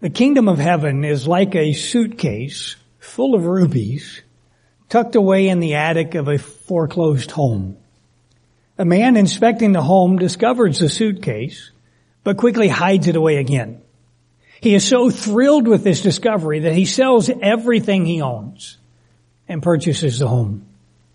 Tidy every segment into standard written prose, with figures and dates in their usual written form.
The kingdom of heaven is like a suitcase full of rubies tucked away in the attic of a foreclosed home. A man inspecting the home discovers the suitcase, but quickly hides it away again. He is so thrilled with this discovery that he sells everything he owns and purchases the home.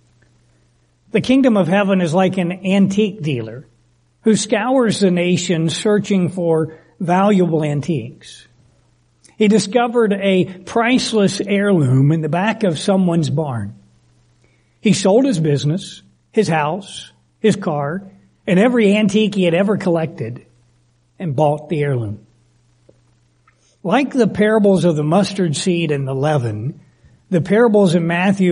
The kingdom of heaven is like an antique dealer who scours the nation searching for valuable antiques. He discovered a priceless heirloom in the back of someone's barn. He sold his business, his house, his car, and every antique he had ever collected and bought the heirloom. Like the parables of the mustard seed and the leaven, the parables in Matthew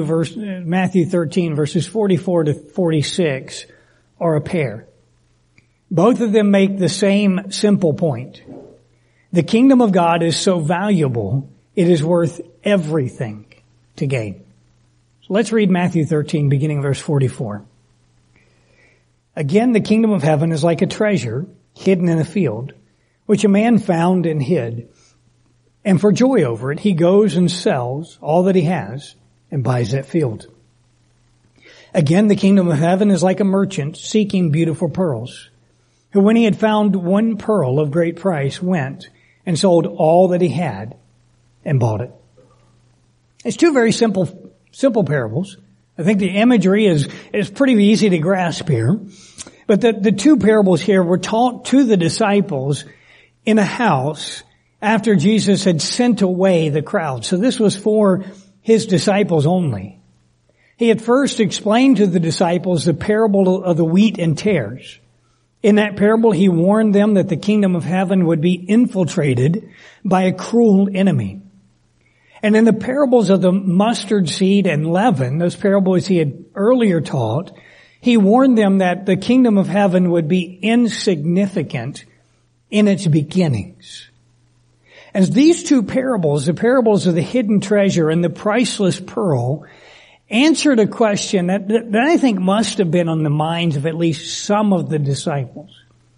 13 verses 44 to 46 are a pair. Both of them make the same simple point. The kingdom of God is so valuable, it is worth everything to gain. So let's read Matthew 13, beginning verse 44. Again, the kingdom of heaven is like a treasure hidden in a field, which a man found and hid. And for joy over it, he goes and sells all that he has and buys that field. Again, the kingdom of heaven is like a merchant seeking beautiful pearls, who when he had found one pearl of great price went and sold all that he had and bought it. It's two very simple parables. I think the imagery is pretty easy to grasp here. But the two parables here were taught to the disciples in a house after Jesus had sent away the crowd. So this was for his disciples only. He had first explained to the disciples the parable of the wheat and tares. In that parable, he warned them that the kingdom of heaven would be infiltrated by a cruel enemy. And in the parables of the mustard seed and leaven, those parables he had earlier taught, he warned them that the kingdom of heaven would be insignificant in its beginnings. As these two parables, the parables of the hidden treasure and the priceless pearl, answered a question that I think must have been on the minds of at least some of the disciples.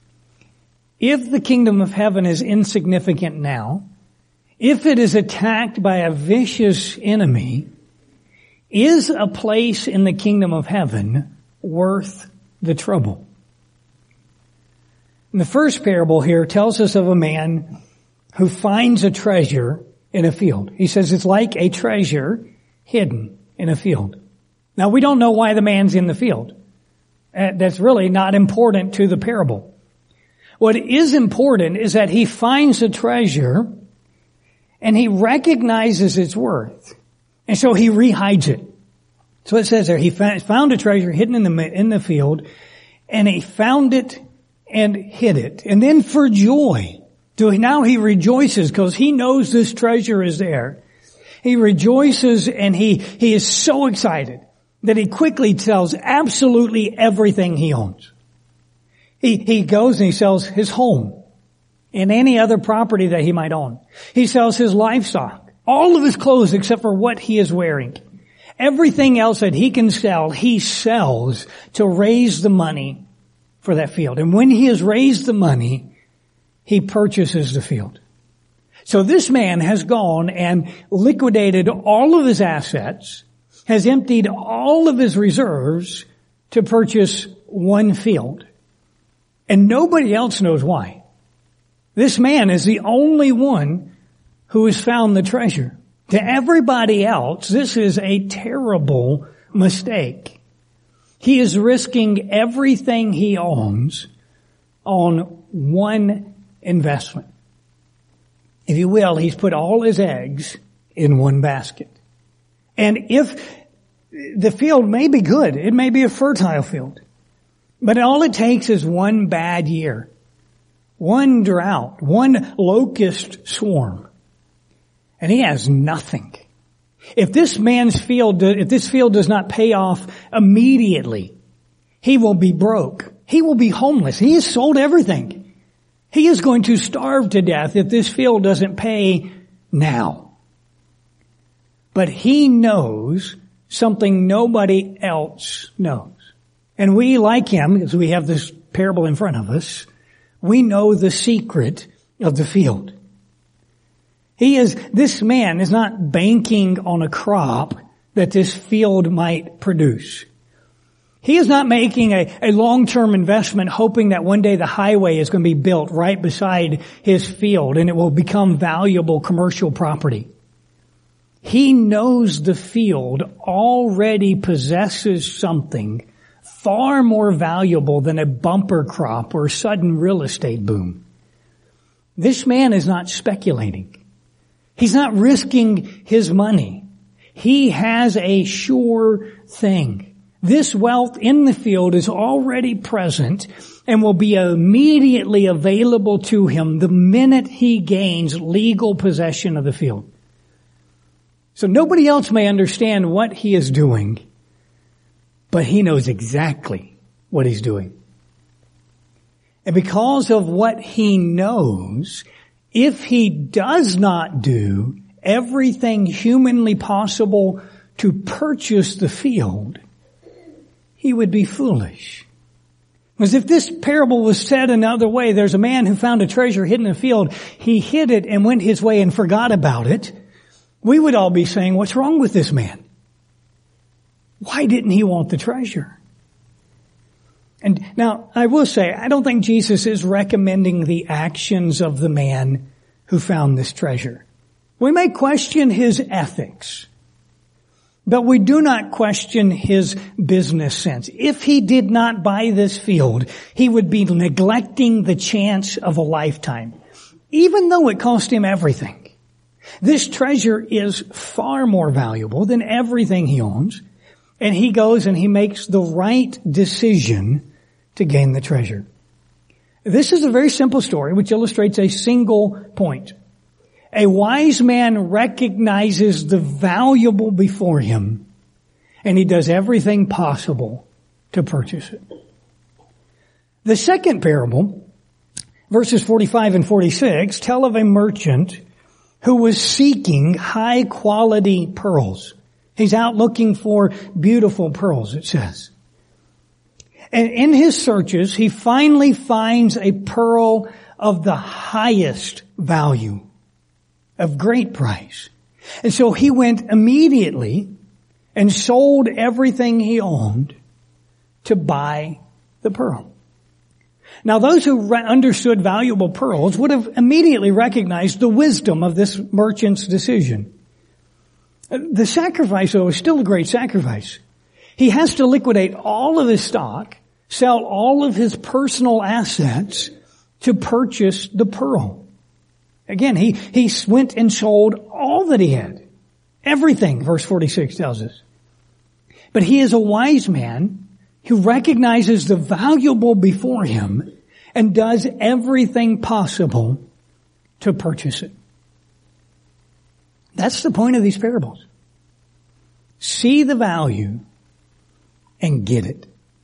If the kingdom of heaven is insignificant now, if it is attacked by a vicious enemy, is a place in the kingdom of heaven worth the trouble? And the first parable here tells us of a man who finds a treasure in a field. He says it's like a treasure hidden in a field. Now, we don't know why the man's in the field. That's really not important to the parable. What is important is that he finds a treasure and he recognizes its worth. And so he rehides it. So it says there, he found a treasure hidden in the field, and he found it and hid it. And then for joy, now he rejoices because he knows this treasure is there. He rejoices and he is so excited that he quickly sells absolutely everything he owns. He goes and he sells his home and any other property that he might own. He sells his livestock, all of his clothes except for what he is wearing. Everything else that he can sell, he sells to raise the money for that field. And when he has raised the money, he purchases the field. So this man has gone and liquidated all of his assets, has emptied all of his reserves to purchase one field. And nobody else knows why. This man is the only one who has found the treasure. To everybody else, this is a terrible mistake. He is risking everything he owns on one investment. If you will, he's put all his eggs in one basket. And if the field may be good, it may be a fertile field, but all it takes is one bad year, one drought, one locust swarm, and he has nothing. If this field does not pay off immediately, he will be broke. He will be homeless. He has sold everything. He is going to starve to death if this field doesn't pay now. But he knows something nobody else knows. And we, like him, because we have this parable in front of us, we know the secret of the field. This man is not banking on a crop that this field might produce. He is not making a long-term investment hoping that one day the highway is going to be built right beside his field and it will become valuable commercial property. He knows the field already possesses something far more valuable than a bumper crop or a sudden real estate boom. This man is not speculating. He's not risking his money. He has a sure thing. This wealth in the field is already present and will be immediately available to him the minute he gains legal possession of the field. So nobody else may understand what he is doing, but he knows exactly what he's doing. And because of what he knows, if he does not do everything humanly possible to purchase the field, he would be foolish. Because if this parable was said another way, there's a man who found a treasure hidden in a field, he hid it and went his way and forgot about it, we would all be saying, what's wrong with this man? Why didn't he want the treasure? And now, I will say, I don't think Jesus is recommending the actions of the man who found this treasure. We may question his ethics, but we do not question his business sense. If he did not buy this field, he would be neglecting the chance of a lifetime, even though it cost him everything. This treasure is far more valuable than everything he owns, and he goes and he makes the right decision to gain the treasure. This is a very simple story which illustrates a single point. A wise man recognizes the valuable before him, and he does everything possible to purchase it. The second parable, verses 45 and 46, tell of a merchant who was seeking high quality pearls. He's out looking for beautiful pearls, it says. And in his searches, he finally finds a pearl of the highest value, of great price. And so he went immediately and sold everything he owned to buy the pearl. Now those who understood valuable pearls would have immediately recognized the wisdom of this merchant's decision. The sacrifice, though, is still a great sacrifice. He has to liquidate all of his stock, sell all of his personal assets to purchase the pearl. Again, he went and sold all that he had. Everything, verse 46 tells us. But he is a wise man who recognizes the valuable before him and does everything possible to purchase it. That's the point of these parables. See the value and get it.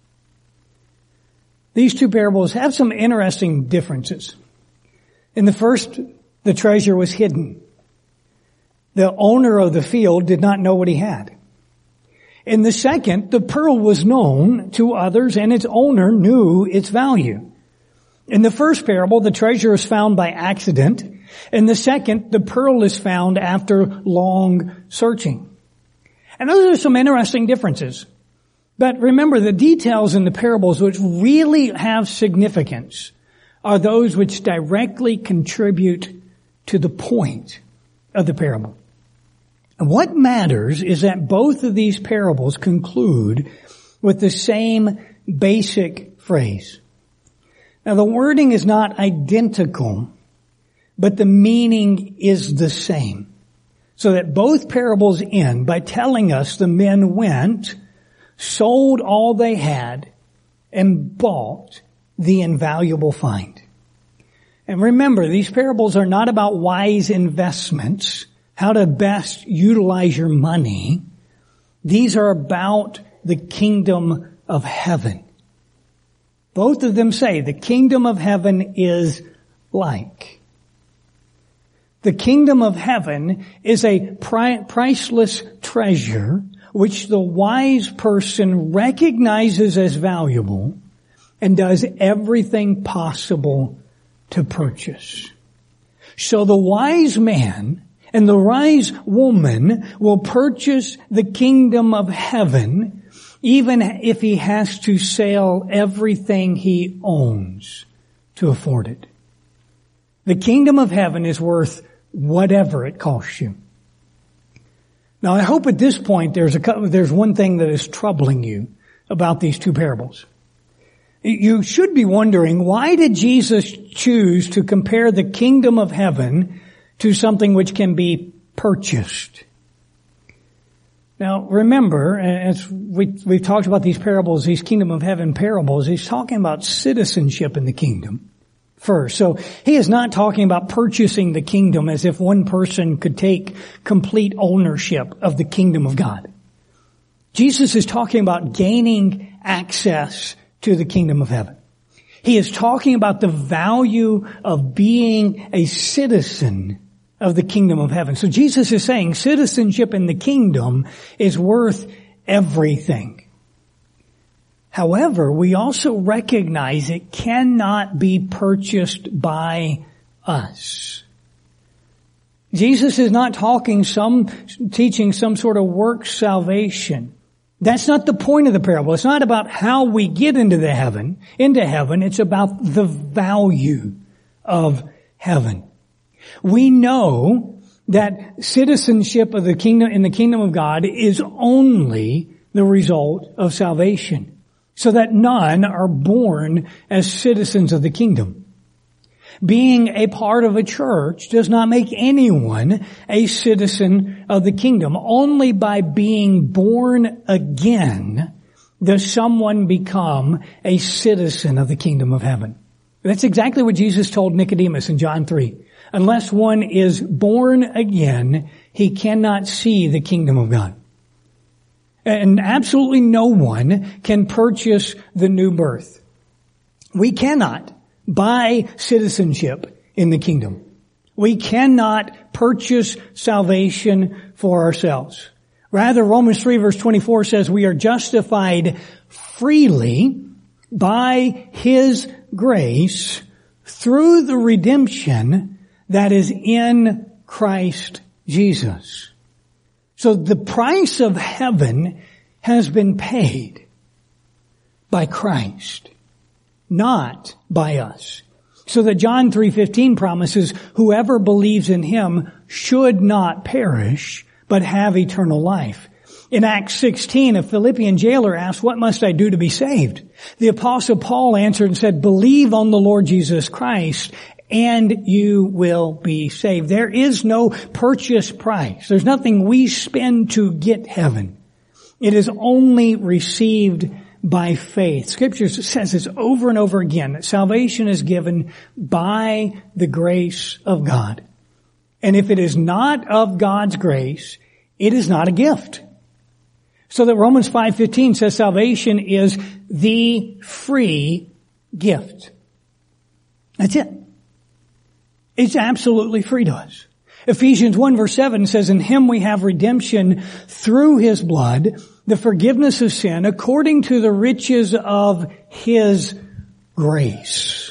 These two parables have some interesting differences. In the first, the treasure was hidden. The owner of the field did not know what he had. In the second, the pearl was known to others and its owner knew its value. In the first parable, the treasure is found by accident. In the second, the pearl is found after long searching. And those are some interesting differences. But remember, the details in the parables which really have significance are those which directly contribute to the point of the parable. And what matters is that both of these parables conclude with the same basic phrase. Now, the wording is not identical, but the meaning is the same. So that both parables end by telling us the men went, sold all they had, and bought the invaluable find. And remember, these parables are not about wise investments, how to best utilize your money. These are about the kingdom of heaven. Both of them say the kingdom of heaven is like. The kingdom of heaven is a priceless treasure which the wise person recognizes as valuable and does everything possible to purchase. So the wise man And the wise woman will purchase the kingdom of heaven even if he has to sell everything he owns to afford it. The kingdom of heaven is worth whatever it costs you. Now, I hope at this point there's one thing that is troubling you about these two parables. You should be wondering, why did Jesus choose to compare the kingdom of heaven to something which can be purchased? Now, remember, as we've talked about these parables, these kingdom of heaven parables, he's talking about citizenship in the kingdom first. So he is not talking about purchasing the kingdom as if one person could take complete ownership of the kingdom of God. Jesus is talking about gaining access to the kingdom of heaven. He is talking about the value of being a citizen of the kingdom of heaven. So Jesus is saying citizenship in the kingdom is worth everything. However, we also recognize it cannot be purchased by us. Jesus is not teaching some sort of work salvation. That's not the point of the parable. It's not about how we get into heaven. It's about the value of heaven. We know that citizenship of the kingdom, in the kingdom of God, is only the result of salvation, so that none are born as citizens of the kingdom. Being a part of a church does not make anyone a citizen of the kingdom. Only by being born again does someone become a citizen of the kingdom of heaven. That's exactly what Jesus told Nicodemus in John 3. Unless one is born again, he cannot see the kingdom of God. And absolutely no one can purchase the new birth. We cannot buy citizenship in the kingdom. We cannot purchase salvation for ourselves. Rather, Romans 3 verse 24 says we are justified freely by His grace through the redemption that is in Christ Jesus. So the price of heaven has been paid by Christ, not by us. So that John 3:15 promises whoever believes in Him should not perish, but have eternal life. In Acts 16, a Philippian jailer asked, "What must I do to be saved?" The Apostle Paul answered and said, "Believe on the Lord Jesus Christ, and you will be saved." There is no purchase price. There's nothing we spend to get heaven. It is only received by faith. Scripture says this over and over again, that salvation is given by the grace of God. And if it is not of God's grace, it is not a gift. So that Romans 5:15 says salvation is the free gift. That's it. It's absolutely free to us. Ephesians 1 verse 7 says, "In Him we have redemption through His blood, the forgiveness of sin, according to the riches of His grace."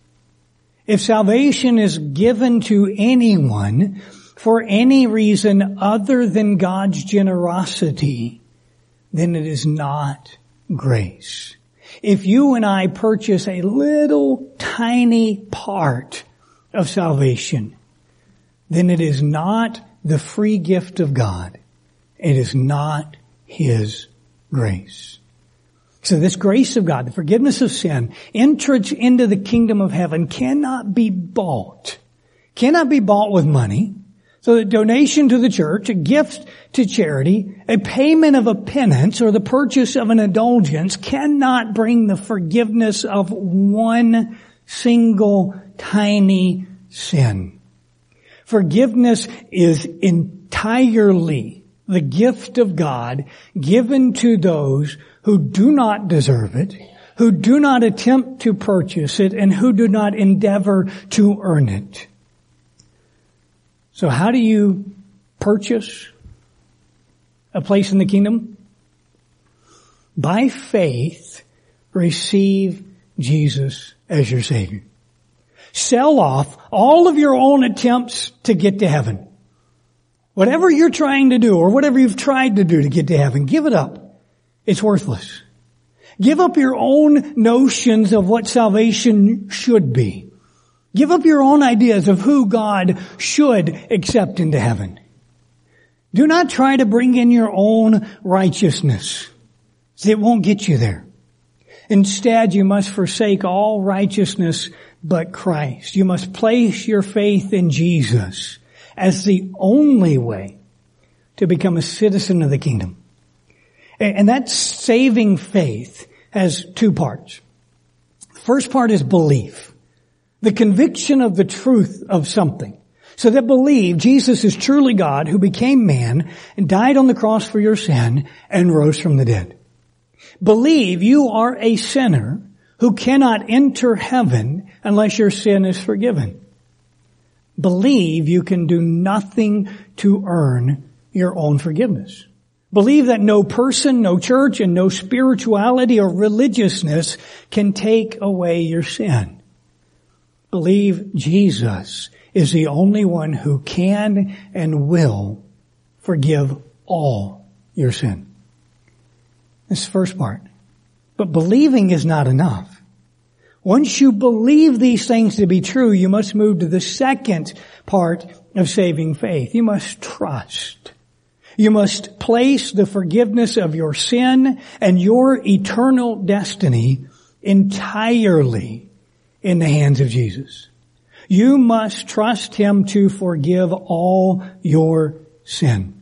If salvation is given to anyone for any reason other than God's generosity, then it is not grace. If you and I purchase a little tiny part of salvation, then it is not the free gift of God. It is not His grace. So this grace of God, the forgiveness of sin, entrance into the kingdom of heaven cannot be bought. Cannot be bought with money. So the donation to the church, a gift to charity, a payment of a penance, or the purchase of an indulgence cannot bring the forgiveness of one single tiny sin. Forgiveness is entirely the gift of God given to those who do not deserve it, who do not attempt to purchase it, and who do not endeavor to earn it. So how do you purchase a place in the kingdom? By faith, receive Jesus as your Savior. Sell off all of your own attempts to get to heaven. Whatever you're trying to do or whatever you've tried to do to get to heaven, give it up. It's worthless. Give up your own notions of what salvation should be. Give up your own ideas of who God should accept into heaven. Do not try to bring in your own righteousness. It won't get you there. Instead, you must forsake all righteousness but Christ. You must place your faith in Jesus as the only way to become a citizen of the kingdom. And that saving faith has two parts. The first part is belief. The conviction of the truth of something. So that believe Jesus is truly God who became man and died on the cross for your sin and rose from the dead. Believe you are a sinner who cannot enter heaven unless your sin is forgiven. Believe you can do nothing to earn your own forgiveness. Believe that no person, no church, and no spirituality or religiousness can take away your sin. Believe Jesus is the only one who can and will forgive all your sin. That's the first part. But believing is not enough. Once you believe these things to be true, you must move to the second part of saving faith. You must trust. You must place the forgiveness of your sin and your eternal destiny entirely in the hands of Jesus. You must trust Him to forgive all your sin.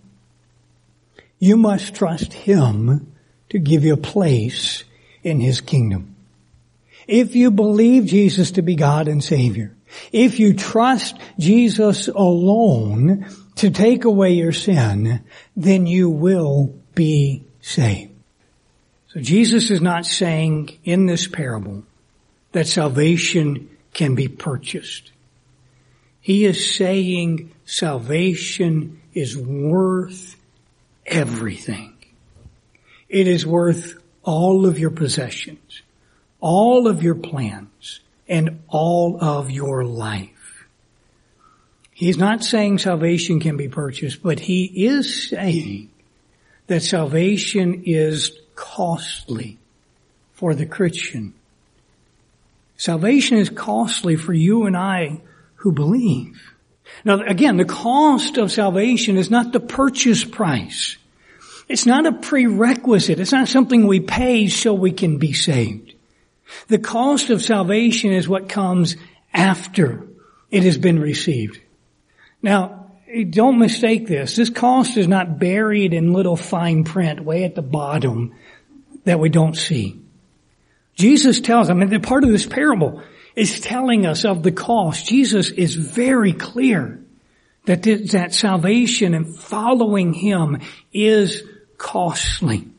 You must trust Him to give you a place in His kingdom. If you believe Jesus to be God and Savior, if you trust Jesus alone to take away your sin, then you will be saved. So Jesus is not saying in this parable that salvation can be purchased. He is saying salvation is worth everything. It is worth all of your possessions, all of your plans, and all of your life. He's not saying salvation can be purchased, but He is saying that salvation is costly for the Christian. Salvation is costly for you and I who believe. Now again, the cost of salvation is not the purchase price. It's not a prerequisite. It's not something we pay so we can be saved. The cost of salvation is what comes after it has been received. Now, don't mistake this. This cost is not buried in little fine print way at the bottom that we don't see. Jesus tells, the part of this parable is telling us of the cost. Jesus is very clear that salvation and following Him is costly.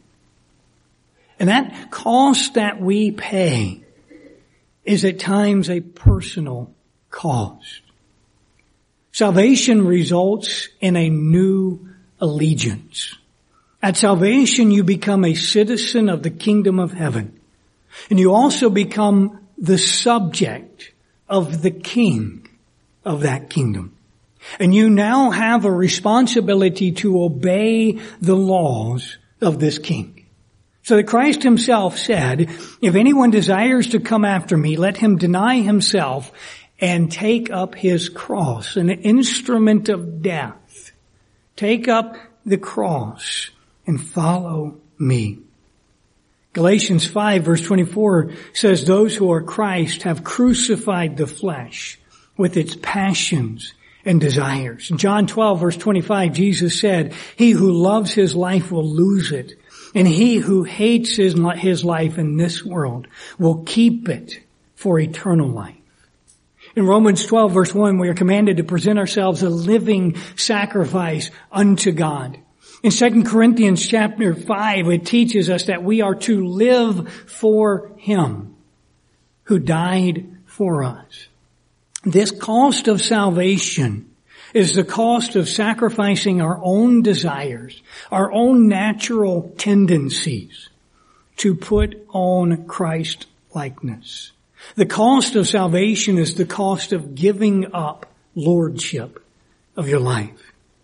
And that cost that we pay is at times a personal cost. Salvation results in a new allegiance. At salvation, you become a citizen of the kingdom of heaven. And you also become the subject of the king of that kingdom. And you now have a responsibility to obey the laws of this king. So that Christ Himself said, if anyone desires to come after me, let him deny himself and take up his cross, an instrument of death. Take up the cross and follow me. Galatians 5 verse 24 says, those who are Christ have crucified the flesh with its passions and desires. In John 12 verse 25, Jesus said, he who loves his life will lose it, and he who hates his life in this world will keep it for eternal life. In Romans 12 verse 1, we are commanded to present ourselves a living sacrifice unto God. In 2 Corinthians chapter 5, it teaches us that we are to live for Him who died for us. This cost of salvation is the cost of sacrificing our own desires, our own natural tendencies to put on Christ likeness. The cost of salvation is the cost of giving up lordship of your life.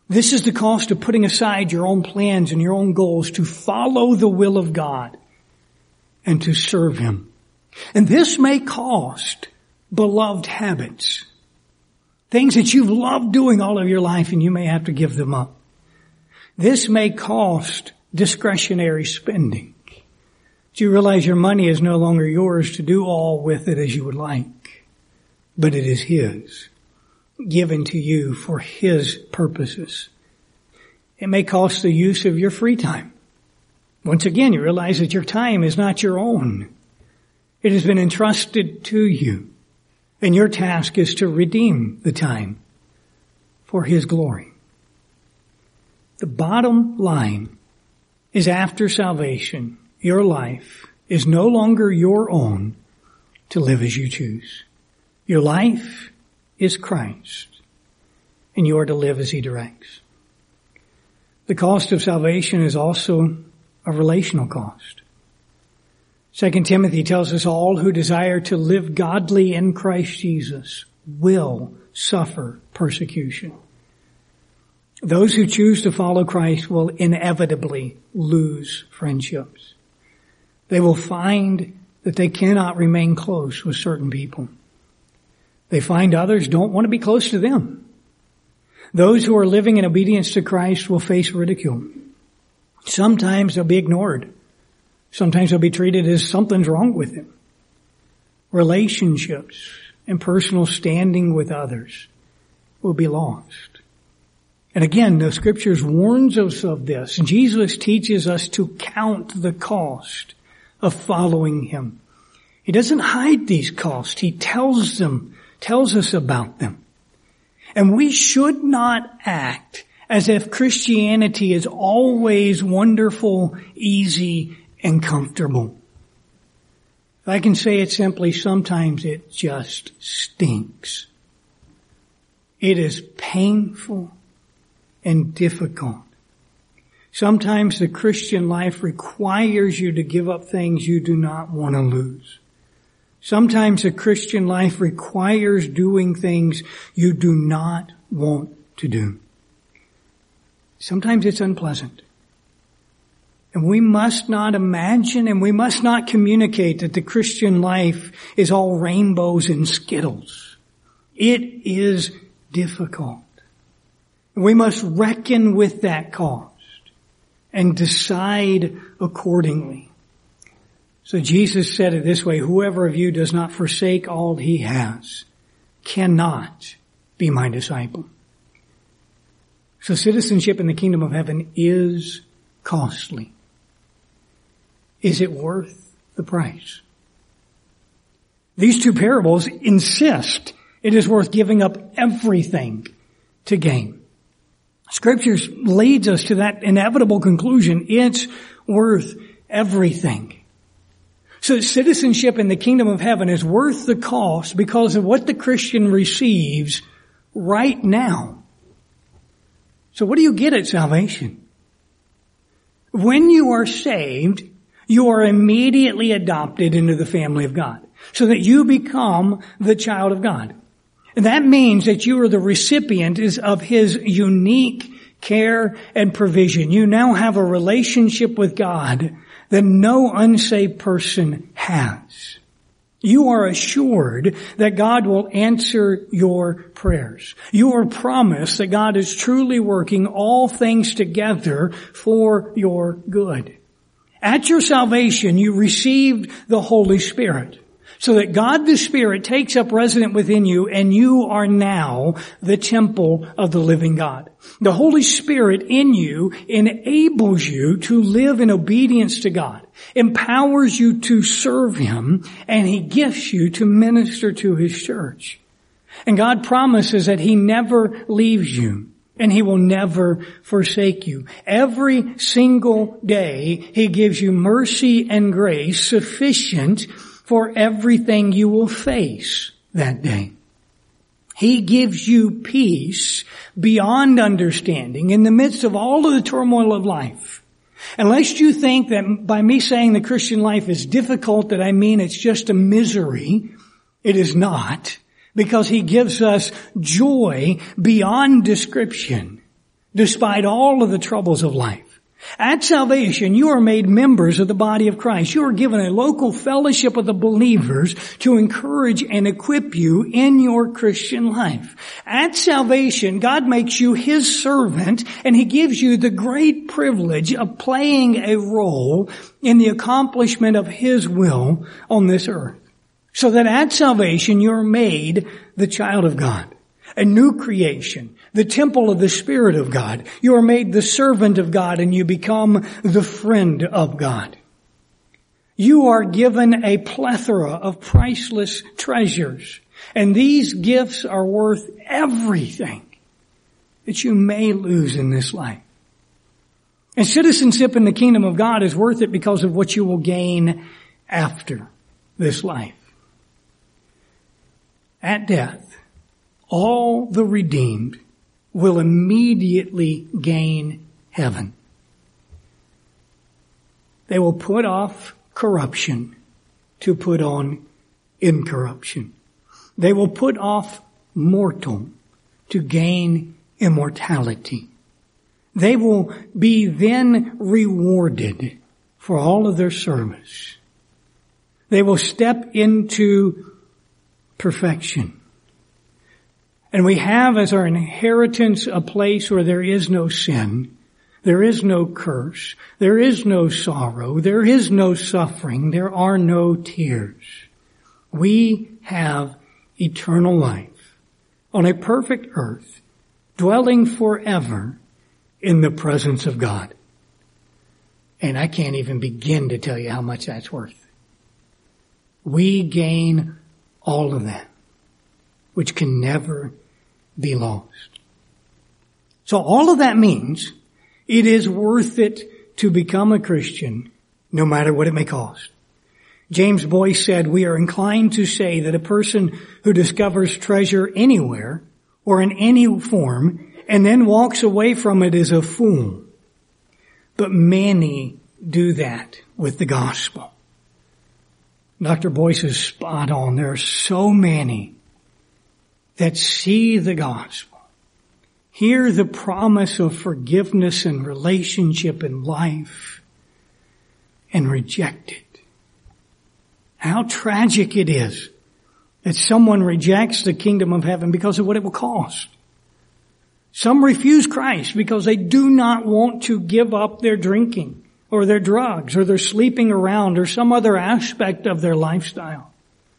This is the cost of putting aside your own plans and your own goals to follow the will of God and to serve Him. And this may cost beloved habits. Things that you've loved doing all of your life and you may have to give them up. This may cost discretionary spending. Do you realize your money is no longer yours to do all with it as you would like, but it is His, given to you for His purposes. It may cost the use of your free time. Once again, you realize that your time is not your own. It has been entrusted to you, and your task is to redeem the time for His glory. The bottom line is, after salvation, your life is no longer your own to live as you choose. Your life is Christ, and you are to live as He directs. The cost of salvation is also a relational cost. 2 Timothy tells us all who desire to live godly in Christ Jesus will suffer persecution. Those who choose to follow Christ will inevitably lose friendships. They will find that they cannot remain close with certain people. They find others don't want to be close to them. Those who are living in obedience to Christ will face ridicule. Sometimes they'll be ignored. Sometimes they'll be treated as something's wrong with them. Relationships and personal standing with others will be lost. And again, the Scriptures warns us of this. Jesus teaches us to count the cost of following Him. He doesn't hide these costs. He tells us about them. And we should not act as if Christianity is always wonderful, easy, and comfortable. If I can say it simply, sometimes it just stinks. It is painful and difficult. Sometimes the Christian life requires you to give up things you do not want to lose. Sometimes the Christian life requires doing things you do not want to do. Sometimes it's unpleasant. And we must not imagine and we must not communicate that the Christian life is all rainbows and skittles. It is difficult. We must reckon with that cost and decide accordingly. So Jesus said it this way, whoever of you does not forsake all he has cannot be my disciple. So citizenship in the kingdom of heaven is costly. Is it worth the price? These two parables insist it is worth giving up everything to gain. Scriptures leads us to that inevitable conclusion. It's worth everything. So citizenship in the kingdom of heaven is worth the cost because of what the Christian receives right now. So what do you get at salvation? When you are saved, you are immediately adopted into the family of God so that you become the child of God. And that means that you are the recipient of His unique care and provision. You now have a relationship with God that no unsaved person has. You are assured that God will answer your prayers. You are promised that God is truly working all things together for your good. At your salvation, you received the Holy Spirit, so that God the Spirit takes up residence within you, and you are now the temple of the living God. The Holy Spirit in you enables you to live in obedience to God, empowers you to serve Him, and He gifts you to minister to His church. And God promises that He never leaves you, and He will never forsake you. Every single day, He gives you mercy and grace sufficient for everything you will face that day. He gives you peace beyond understanding in the midst of all of the turmoil of life. Unless you think that by me saying the Christian life is difficult that I mean it's just a misery, it is not, because He gives us joy beyond description. despite all of the troubles of life. At salvation, you are made members of the body of Christ. You are given a local fellowship of the believers to encourage and equip you in your Christian life. At salvation, God makes you His servant, and He gives you the great privilege of playing a role in the accomplishment of His will on this earth. So that at salvation, you're made the child of God, a new creation, the temple of the Spirit of God. You are made the servant of God, and you become the friend of God. You are given a plethora of priceless treasures, and these gifts are worth everything that you may lose in this life. And citizenship in the kingdom of God is worth it because of what you will gain after this life. At death, all the redeemed will immediately gain heaven. They will put off corruption to put on incorruption. They will put off mortal to gain immortality. They will be then rewarded for all of their service. They will step into perfection. And we have as our inheritance a place where there is no sin, there is no curse, there is no sorrow, there is no suffering, there are no tears. We have eternal life on a perfect earth, dwelling forever in the presence of God. And I can't even begin to tell you how much that's worth. We gain all of that, which can never be lost. So all of that means it is worth it to become a Christian, no matter what it may cost. James Boyce said, "We are inclined to say that a person who discovers treasure anywhere or in any form and then walks away from it is a fool. But many do that with the gospel." Dr. Boyce is spot on. There are so many that see the gospel, hear the promise of forgiveness and relationship and life, and reject it. How tragic it is that someone rejects the kingdom of heaven because of what it will cost. Some refuse Christ because they do not want to give up their drinking or their drugs or their sleeping around or some other aspect of their lifestyle.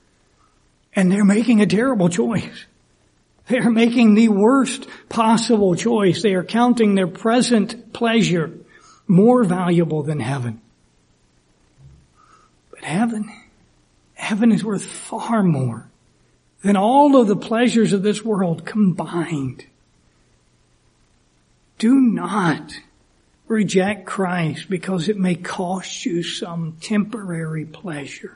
And they're making a terrible choice. They are making the worst possible choice. They are counting their present pleasure more valuable than heaven. But heaven is worth far more than all of the pleasures of this world combined. Do not reject Christ because it may cost you some temporary pleasure.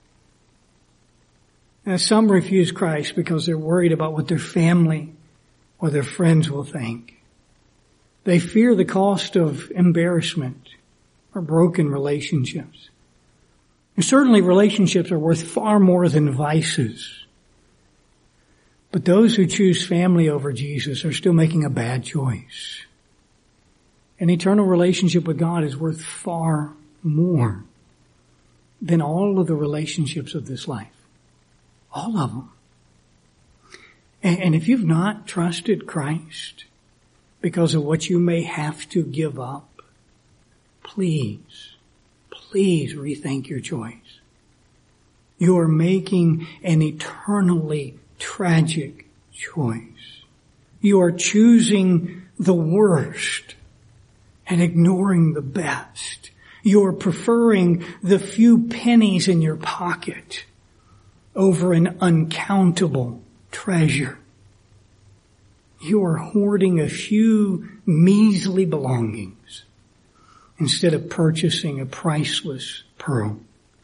Now, some refuse Christ because they're worried about what their family or their friends will think. They fear the cost of embarrassment or broken relationships. And certainly relationships are worth far more than vices. But those who choose family over Jesus are still making a bad choice. An eternal relationship with God is worth far more than all of the relationships of this life. All of them. And if you've not trusted Christ because of what you may have to give up, please rethink your choice. You are making an eternally tragic choice. You are choosing the worst and ignoring the best. You are preferring the few pennies in your pocket over an uncountable treasure. You are hoarding a few measly belongings instead of purchasing a priceless pearl.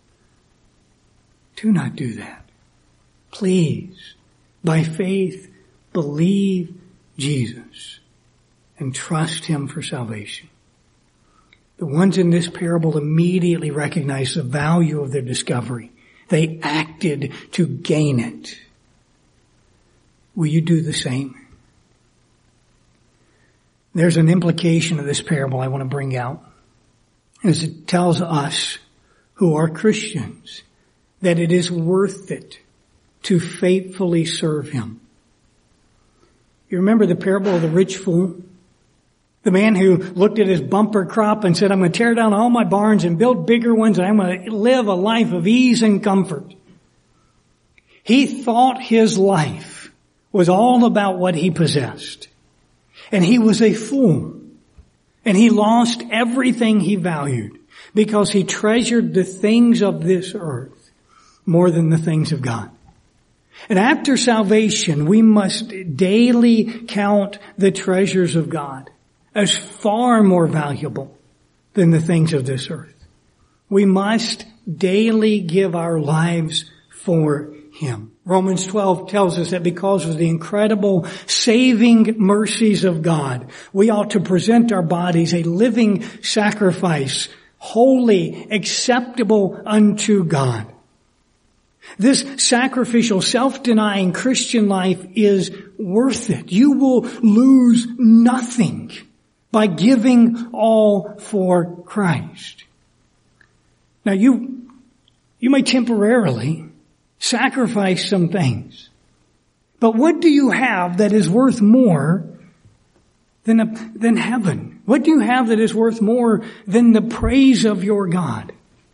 Do not do that. Please, by faith, believe Jesus and trust Him for salvation. The ones in this parable immediately recognize the value of their discovery. They acted to gain it. Will you do the same? There's an implication of this parable I want to bring out, as it tells us who are Christians that it is worth it to faithfully serve Him. You remember the parable of the rich fool? The man who looked at his bumper crop and said, I'm going to tear down all my barns and build bigger ones, and I'm going to live a life of ease and comfort. He thought his life was all about what he possessed. And he was a fool. And he lost everything he valued because he treasured the things of this earth more than the things of God. And after salvation, we must daily count the treasures of God as far more valuable than the things of this earth. We must daily give our lives for Him. Romans 12 tells us that because of the incredible saving mercies of God, we ought to present our bodies a living sacrifice, holy, acceptable unto God. This sacrificial, self-denying Christian life is worth it. You will lose nothing by giving all for Christ. Now you may temporarily sacrifice some things, but what do you have that is worth more than heaven? What do you have that is worth more than the praise of your God?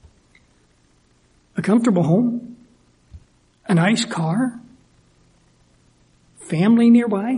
A comfortable home? A nice car? Family nearby?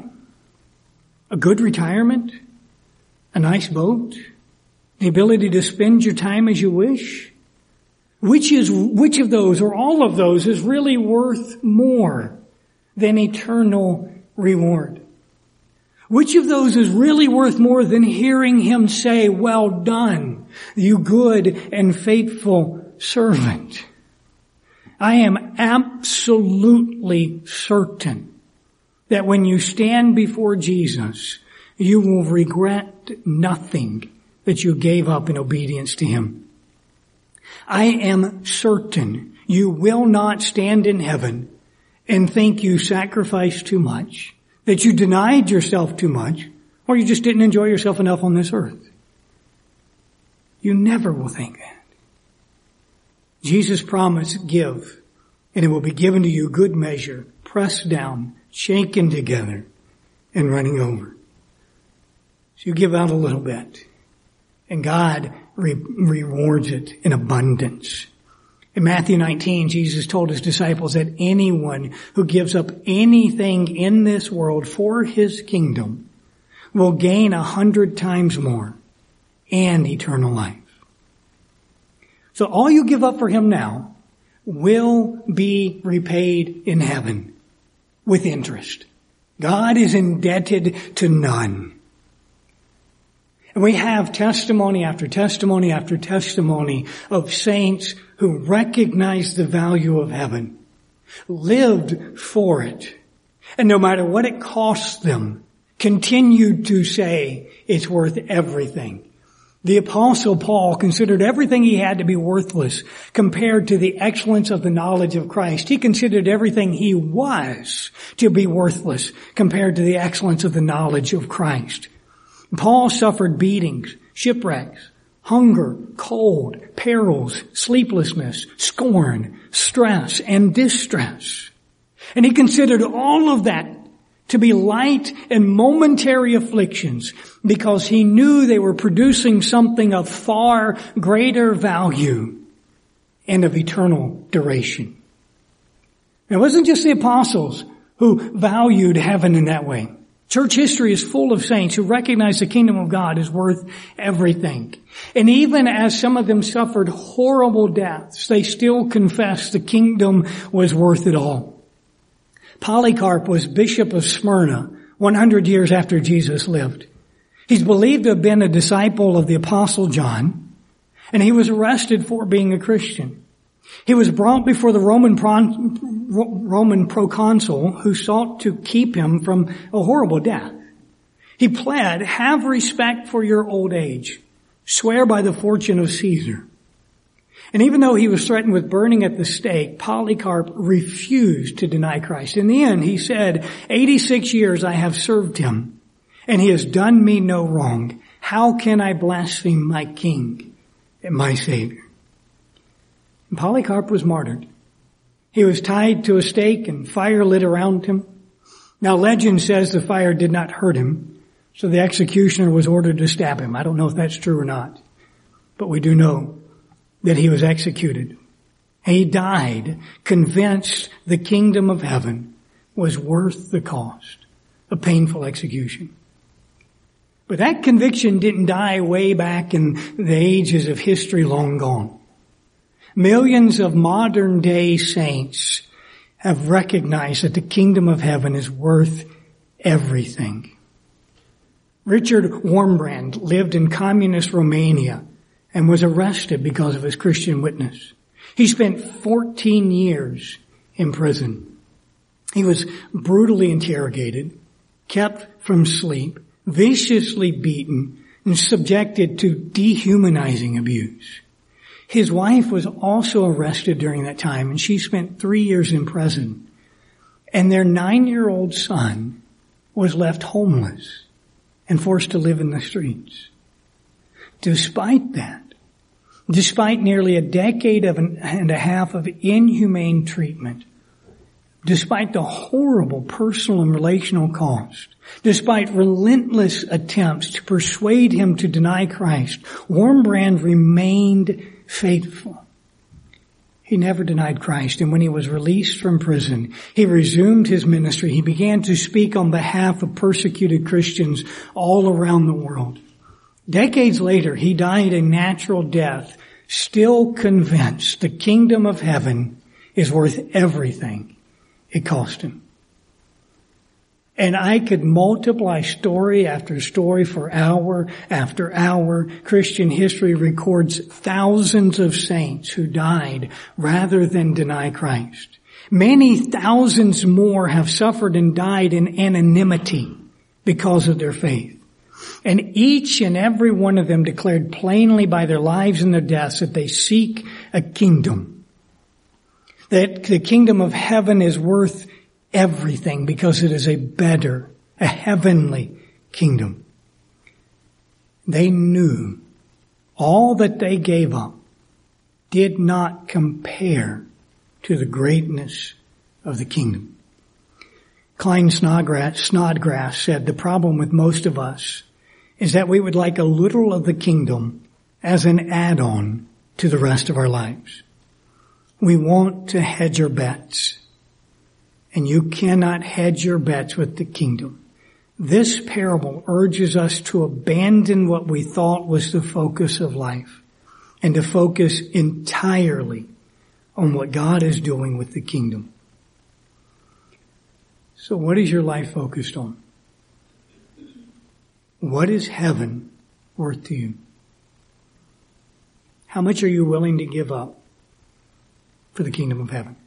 A good retirement? A nice boat? The ability to spend your time as you wish? Which of those or all of those is really worth more than eternal reward? Which of those is really worth more than hearing Him say, well done, you good and faithful servant? I am absolutely certain that when you stand before Jesus, you will regret nothing that you gave up in obedience to Him. I am certain you will not stand in heaven and think you sacrificed too much, that you denied yourself too much, or you just didn't enjoy yourself enough on this earth. You never will think that. Jesus promised, give, and it will be given to you good measure, pressed down, shaken together, and running over. So you give out a little bit, and God rewards it in abundance. In Matthew 19, Jesus told His disciples that anyone who gives up anything in this world for His kingdom will gain 100 times more and eternal life. So all you give up for Him now will be repaid in heaven with interest. God is indebted to none. And we have testimony after testimony after testimony of saints who recognized the value of heaven, lived for it, and no matter what it cost them, continued to say it's worth everything. The Apostle Paul considered everything he had to be worthless compared to the excellence of the knowledge of Christ. He considered everything he was to be worthless compared to the excellence of the knowledge of Christ. Paul suffered beatings, shipwrecks, hunger, cold, perils, sleeplessness, scorn, stress, and distress. And he considered all of that to be light and momentary afflictions because he knew they were producing something of far greater value and of eternal duration. It wasn't just the apostles who valued heaven in that way. Church history is full of saints who recognize the kingdom of God is worth everything. And even as some of them suffered horrible deaths, they still confessed the kingdom was worth it all. Polycarp was bishop of Smyrna 100 years after Jesus lived. He's believed to have been a disciple of the Apostle John, and he was arrested for being a Christian. He was brought before the Roman proconsul who sought to keep him from a horrible death. He pled, have respect for your old age. Swear by the fortune of Caesar. And even though he was threatened with burning at the stake, Polycarp refused to deny Christ. In the end, he said, 86 years I have served Him, and he has done me no wrong. How can I blaspheme my King and my Savior? And Polycarp was martyred. He was tied to a stake and fire lit around him. Now legend says the fire did not hurt him, so the executioner was ordered to stab him. I don't know if that's true or not, but we do know that he was executed. He died convinced the kingdom of heaven was worth the cost, a painful execution. But that conviction didn't die way back in the ages of history long gone. Millions of modern day saints have recognized that the kingdom of heaven is worth everything. Richard Wurmbrand lived in communist Romania and was arrested because of his Christian witness. He spent 14 years in prison. He was brutally interrogated, kept from sleep, viciously beaten, and subjected to dehumanizing abuse. His wife was also arrested during that time, and she spent 3 years in prison. And their 9-year-old son was left homeless and forced to live in the streets. Despite that, despite nearly a decade and a half of inhumane treatment, despite the horrible personal and relational cost, despite relentless attempts to persuade him to deny Christ, Wurmbrand remained faithful. He never denied Christ, and when he was released from prison, he resumed his ministry. He began to speak on behalf of persecuted Christians all around the world. Decades later, he died a natural death, still convinced the kingdom of heaven is worth everything it cost him. And I could multiply story after story for hour after hour. Christian history records thousands of saints who died rather than deny Christ. Many thousands more have suffered and died in anonymity because of their faith. And each and every one of them declared plainly by their lives and their deaths that they seek a kingdom. That the kingdom of heaven is worth everything because it is a better, a heavenly kingdom. They knew all that they gave up did not compare to the greatness of the kingdom. Klein Snodgrass said, the problem with most of us is that we would like a little of the kingdom as an add-on to the rest of our lives. We want to hedge our bets. And you cannot hedge your bets with the kingdom. This parable urges us to abandon what we thought was the focus of life and to focus entirely on what God is doing with the kingdom. So what is your life focused on? What is heaven worth to you? How much are you willing to give up for the kingdom of heaven?